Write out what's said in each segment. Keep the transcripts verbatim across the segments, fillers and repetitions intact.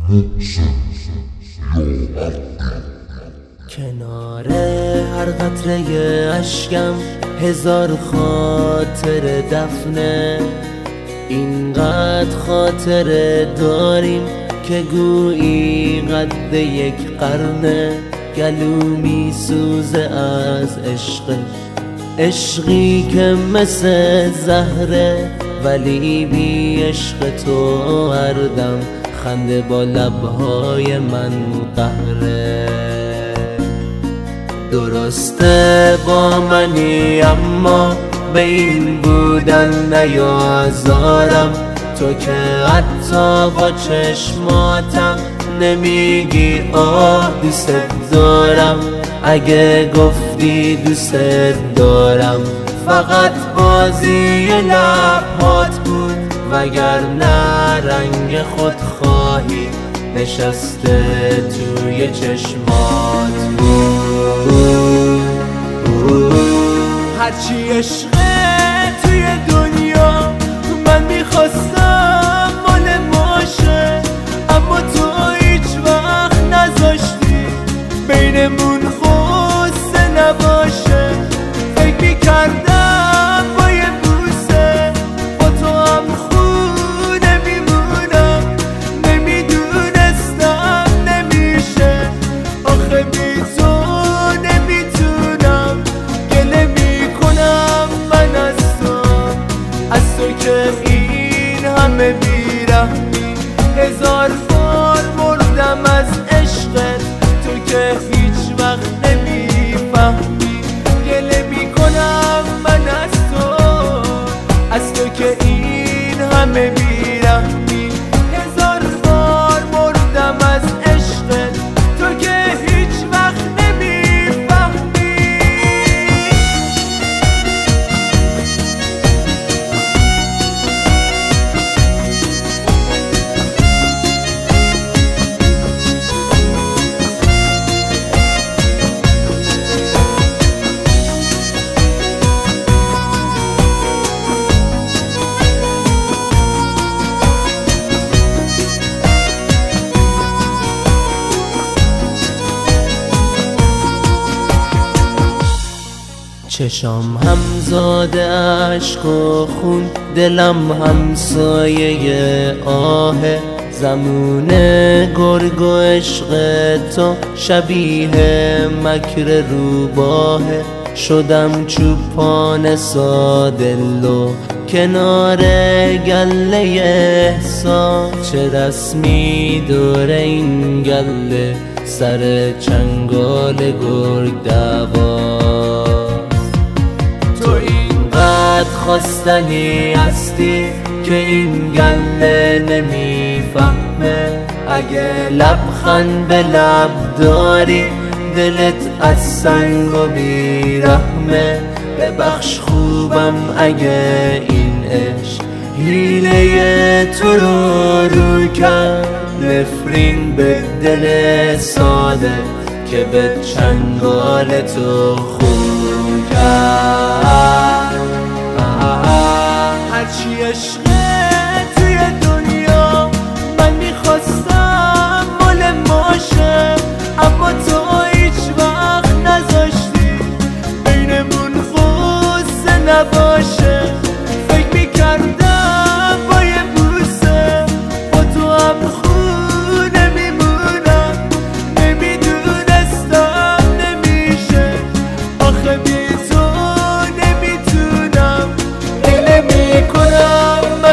کنار هر قطره اشکم هزار خاطر دفنه، اینقدر خاطره داریم که گویی قد یک قرنه. گلو می سوزه از عشق، عشقی که مثل زهره، ولی بی عشق تو هر دم خنده با لبهای من قهره. درسته با منی اما به این بودن نیازارم، تو که حتی با چشماتم نمیگی آه دوست دارم. اگه گفتی دوست دارم فقط بازی لبهات بود، وگرنه رنگ خودخواهی نشسته توی چشمات بود. هرچی عشقه توی دنیا من میخواستم مال باشه، اما تو هیچ وقت نذاشتی بینمون خوصه نباشه. فکر میکردم با یه بوسه با تو هم خونه میمونم، نمیدونستم نمیشه، آخه بی تو نمیتونم. گله میکنم من از تو، از تو که این همه بیرحمی. هزار بار مردم از عشقت، تو که هیچ وقت نمیفهمی. گله میکنم من از تو، از تو که این همه بیرحمی. هزار بار مردم از عشقت، تو که هیچ وقت نمیفهمی. چشام همزاد عشق و خون، دلم همسایه آهه. زمون گرگ و عشق تو شبیه مکر روباهه. شدم چوپان سادلو کنار گله احساس، چه رسمی دور این گله سر چنگال گرگ دوا. تو اینقدر خواستنی هستی که این گله نمیفهمه. اگه لبخند به لب داری دلت از سنگ و بیرحمه. ببخش خوبم اگه این عشق حیله تو رو رو کرد. نفرین به دل ساده که به چنگال تو خون کرد. هرچی عشقه توی دنیا من میخواستم مال باشه، اما تو هیچ وقت نذاشتی بینمون خوصه نباشه. فکر میکردم با یه بوسه با تو هم خونه میمونم، نمیدونستم نمیشه، آخه بی تو نمیتونم. گله میکنم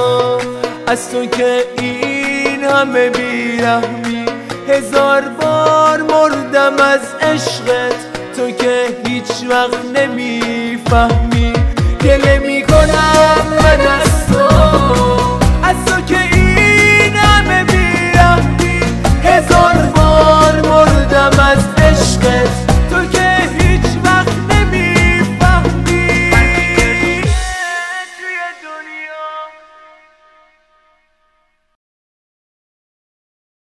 از تو که این همه بیرحمی. هزار بار مردم از عشقت، تو که هیچ وقت نمیفهمی. گله